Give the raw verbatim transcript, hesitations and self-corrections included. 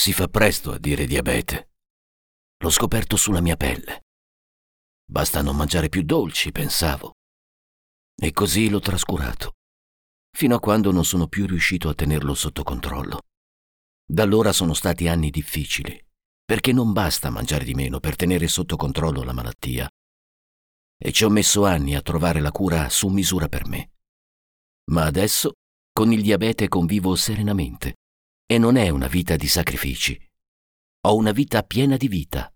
Si fa presto a dire diabete. L'ho scoperto sulla mia pelle. Basta non mangiare più dolci, pensavo. E così l'ho trascurato, fino a quando non sono più riuscito a tenerlo sotto controllo. Da allora sono stati anni difficili, perché non basta mangiare di meno per tenere sotto controllo la malattia. E ci ho messo anni a trovare la cura su misura per me. Ma adesso, con il diabete convivo serenamente. E non è una vita di sacrifici. Ho una vita piena di vita.